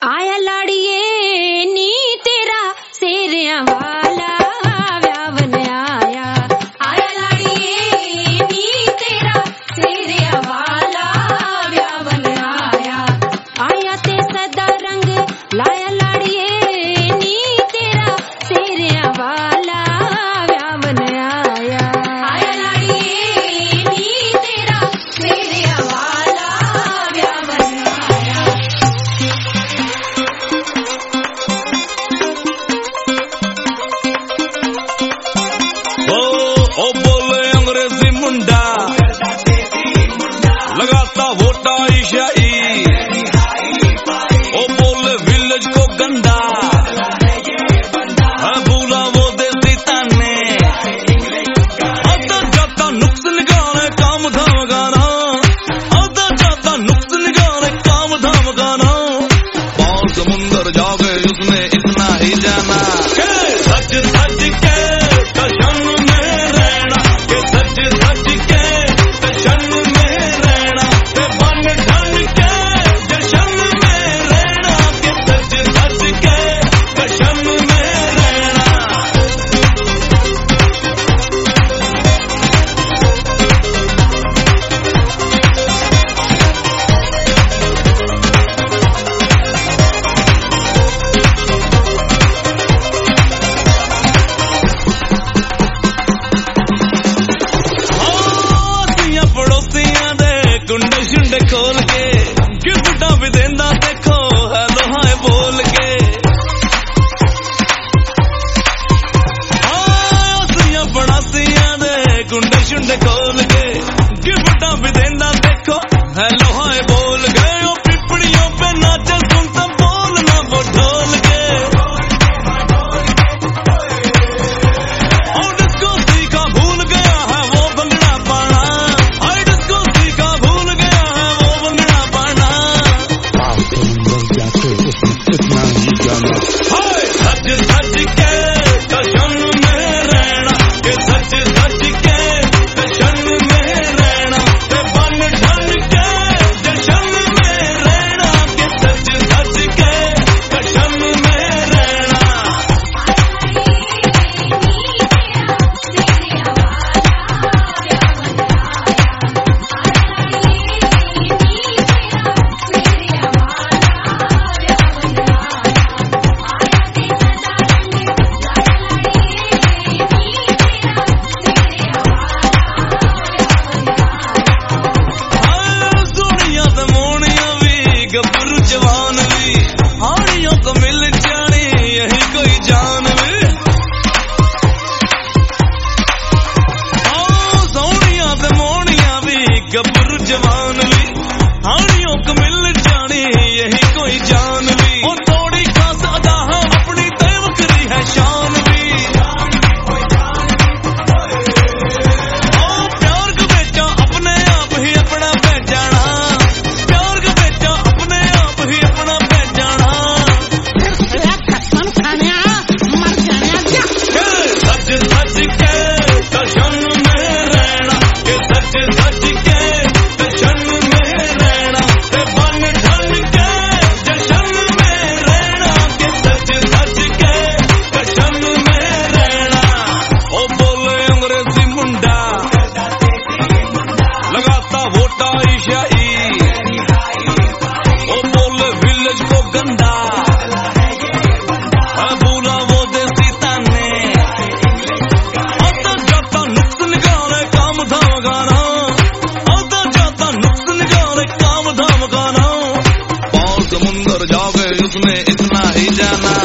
आया लाड़िए नी तेरा सेरिया वाला व्यावन आया, आया लाड़िए नी तेरा सेरिया वाला व्यावन आया, आया ते सदा रंग लाया लाड़िए नी तेरा सेरिया वाला व्यावन आया, आया लाड़िए नी तेरा सेरिया वाला व्यावन आया। ओ बोले अंग्रेजी मुंडा लगाता वोटा ईशाई, ओ बोले विलेज को गंदा है भूला वो देसी ताने, आता जाता नुक्स निकाले काम धाम गाना, आता जाता नुक्स निकाले काम धाम गाना, पार समुंदर जागे उसने इतना ही जाना, सच सच के कशन में रहना, के सच सच के कशन में रहना, के बन ठन के जशन में रहना, के सच सच के कशन में रहना। पड़ोसियां दे गुंडे शुंडे खोल के गिफ्टा भी देंदा देखो हेलो हाय बोल के, पड़ोसियां दे गुंडे शुंडे खोल के गिफ्टा भी देंदा देखो हेलो हाय बोल के, ओ पिपड़ियों पे नाचे सुनता बोलना वो ढोल के, और डिस्को सीखा भूल गया है वो भंगड़ा पाना, सच सच के कशन में रहना, के सच सच के कशन में रहना, के बन ठन के जशन में रहना, के सच सच के कशन में रहना। गब्बरू जवान भी हाड़ियों को मिल जानी यही कोई जान भी, सोनिया ते मोनिया भी गब्बरू जवान भी हाड़ियों को मिल जानी यही कोई जान भी, और थोड़ी खास अदा है अपनी तय वक्री है शान भी, प्यार को बेचा अपने आप ही अपना पहचाना, प्यार को बेचा अपने आप ही अपना पहचाना, सच सच के कशन में रहना, के सच सच के कशन में रहना, के बन ठन के जशन में रहना, के सच सच के कशन में रहना। ओ बोले अंग्रेजी मुंडा लगाता वोटा ईशाई, ओ बोले विलेज को गंदा है भूला वो देसी ताने, आता जाता नुक्स निकाले काम धाम गाना, आता जाता नुक्स निकाले काम धाम गाना, पार समुंदर जागे उसने इतना ही जाना।